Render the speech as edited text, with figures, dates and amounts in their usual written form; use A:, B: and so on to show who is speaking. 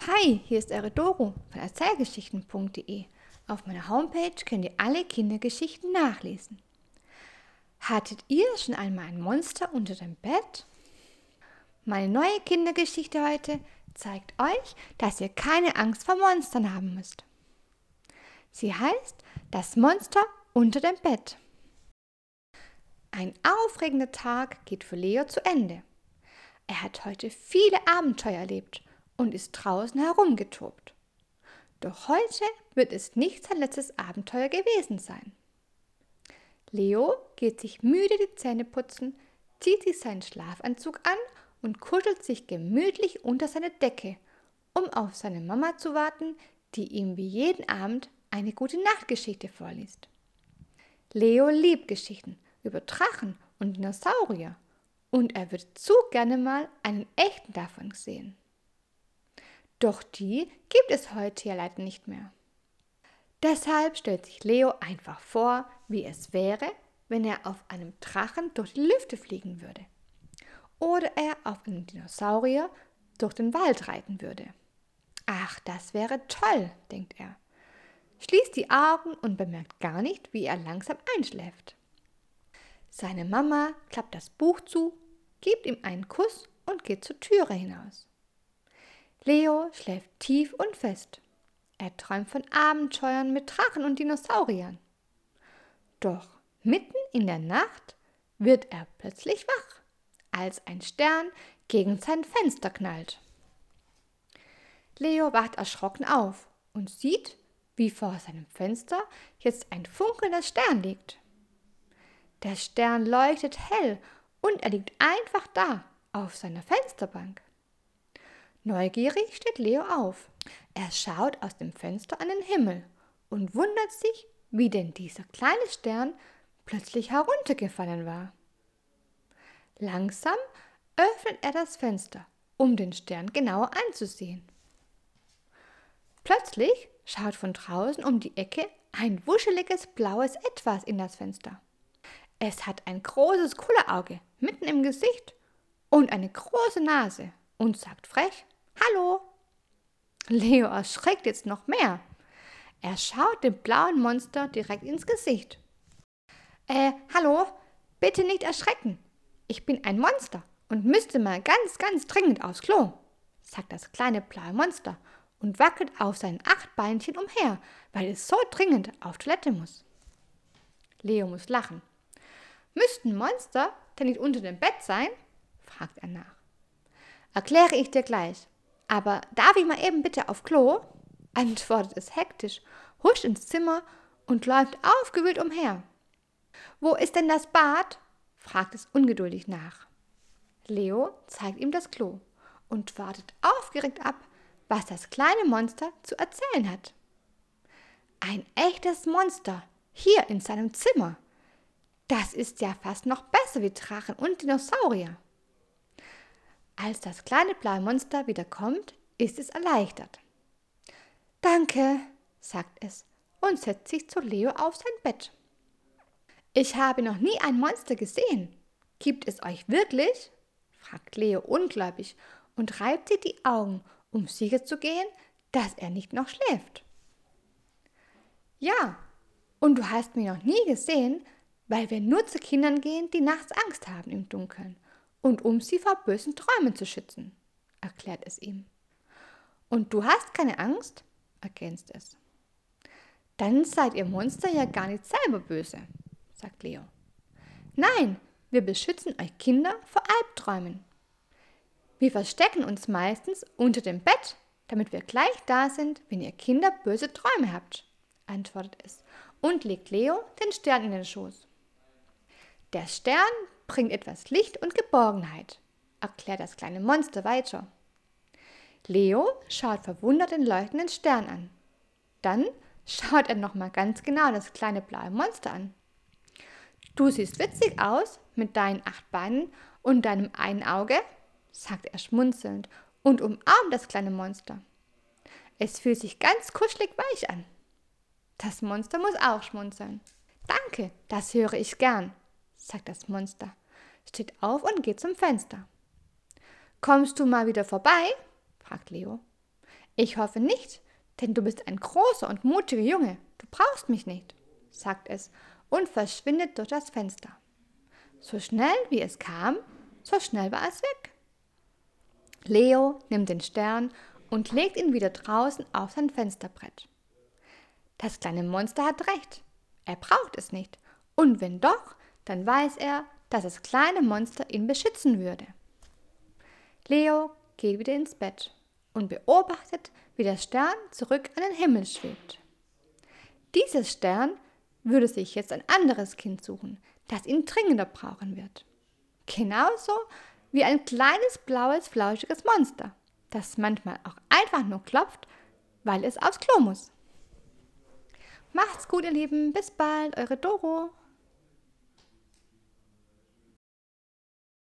A: Hi, hier ist eure Doro von erzählgeschichten.de. Auf meiner Homepage könnt ihr alle Kindergeschichten nachlesen. Hattet ihr schon einmal ein Monster unter dem Bett? Meine neue Kindergeschichte heute zeigt euch, dass ihr keine Angst vor Monstern haben müsst. Sie heißt Das Monster unter dem Bett. Ein aufregender Tag geht für Leo zu Ende. Er hat heute viele Abenteuer erlebt und ist draußen herumgetobt. Doch heute wird es nicht sein letztes Abenteuer gewesen sein. Leo geht sich müde die Zähne putzen, zieht sich seinen Schlafanzug an und kuschelt sich gemütlich unter seine Decke, um auf seine Mama zu warten, die ihm wie jeden Abend eine Gute-Nacht-Geschichte vorliest. Leo liebt Geschichten über Drachen und Dinosaurier und er würde zu gerne mal einen echten davon sehen. Doch die gibt es heute ja leider nicht mehr. Deshalb stellt sich Leo einfach vor, wie es wäre, wenn er auf einem Drachen durch die Lüfte fliegen würde. Oder er auf einem Dinosaurier durch den Wald reiten würde. Ach, das wäre toll, denkt er. Schließt die Augen und bemerkt gar nicht, wie er langsam einschläft. Seine Mama klappt das Buch zu, gibt ihm einen Kuss und geht zur Türe hinaus. Leo schläft tief und fest. Er träumt von Abenteuern mit Drachen und Dinosauriern. Doch mitten in der Nacht wird er plötzlich wach, als ein Stern gegen sein Fenster knallt. Leo wacht erschrocken auf und sieht, wie vor seinem Fenster jetzt ein funkelnder Stern liegt. Der Stern leuchtet hell und er liegt einfach da auf seiner Fensterbank. Neugierig steht Leo auf. Er schaut aus dem Fenster an den Himmel und wundert sich, wie denn dieser kleine Stern plötzlich heruntergefallen war. Langsam öffnet er das Fenster, um den Stern genauer anzusehen. Plötzlich schaut von draußen um die Ecke ein wuscheliges blaues Etwas in das Fenster. Es hat ein großes Kullerauge mitten im Gesicht und eine große Nase und sagt frech: Hallo! Leo erschreckt jetzt noch mehr. Er schaut dem blauen Monster direkt ins Gesicht. Hallo, bitte nicht erschrecken. Ich bin ein Monster und müsste mal ganz dringend aufs Klo, sagt das kleine blaue Monster und wackelt auf seinen 8 Beinchen umher, weil es so dringend auf Toilette muss. Leo muss lachen. Müssten Monster denn nicht unter dem Bett sein? Fragt er nach. Erkläre ich dir gleich. Aber darf ich mal eben bitte auf Klo? Antwortet es hektisch, huscht ins Zimmer und läuft aufgewühlt umher. Wo ist denn das Bad? Fragt es ungeduldig nach. Leo zeigt ihm das Klo und wartet aufgeregt ab, was das kleine Monster zu erzählen hat. Ein echtes Monster, hier in seinem Zimmer. Das ist ja fast noch besser wie Drachen und Dinosaurier. Als das kleine blaue Monster wieder kommt, ist es erleichtert. Danke, sagt es und setzt sich zu Leo auf sein Bett. Ich habe noch nie ein Monster gesehen. Gibt es euch wirklich? Fragt Leo ungläubig und reibt sich die Augen, um sicher zu gehen, dass er nicht noch schläft. Ja, und du hast mich noch nie gesehen, weil wir nur zu Kindern gehen, die nachts Angst haben im Dunkeln. Und um sie vor bösen Träumen zu schützen, erklärt es ihm. Und du hast keine Angst, ergänzt es. Dann seid ihr Monster ja gar nicht selber böse, sagt Leo. Nein, wir beschützen euch Kinder vor Albträumen. Wir verstecken uns meistens unter dem Bett, damit wir gleich da sind, wenn ihr Kinder böse Träume habt, antwortet es und legt Leo den Stern in den Schoß. Der Stern bringt etwas Licht und Geborgenheit, erklärt das kleine Monster weiter. Leo schaut verwundert den leuchtenden Stern an. Dann schaut er nochmal ganz genau das kleine blaue Monster an. Du siehst witzig aus mit deinen 8 Beinen und deinem einen Auge, sagt er schmunzelnd und umarmt das kleine Monster. Es fühlt sich ganz kuschelig weich an. Das Monster muss auch schmunzeln. Danke, das höre ich gern, sagt das Monster, steht auf und geht zum Fenster. Kommst du mal wieder vorbei? Fragt Leo. Ich hoffe nicht, denn du bist ein großer und mutiger Junge. Du brauchst mich nicht, sagt es und verschwindet durch das Fenster. So schnell wie es kam, so schnell war es weg. Leo nimmt den Stern und legt ihn wieder draußen auf sein Fensterbrett. Das kleine Monster hat recht. Er braucht es nicht. Und wenn doch, dann weiß er, dass das kleine Monster ihn beschützen würde. Leo geht wieder ins Bett und beobachtet, wie der Stern zurück an den Himmel schwebt. Dieses Stern würde sich jetzt ein anderes Kind suchen, das ihn dringender brauchen wird. Genauso wie ein kleines, blaues, flauschiges Monster, das manchmal auch einfach nur klopft, weil es aufs Klo muss. Macht's gut, ihr Lieben. Bis bald, eure Doro.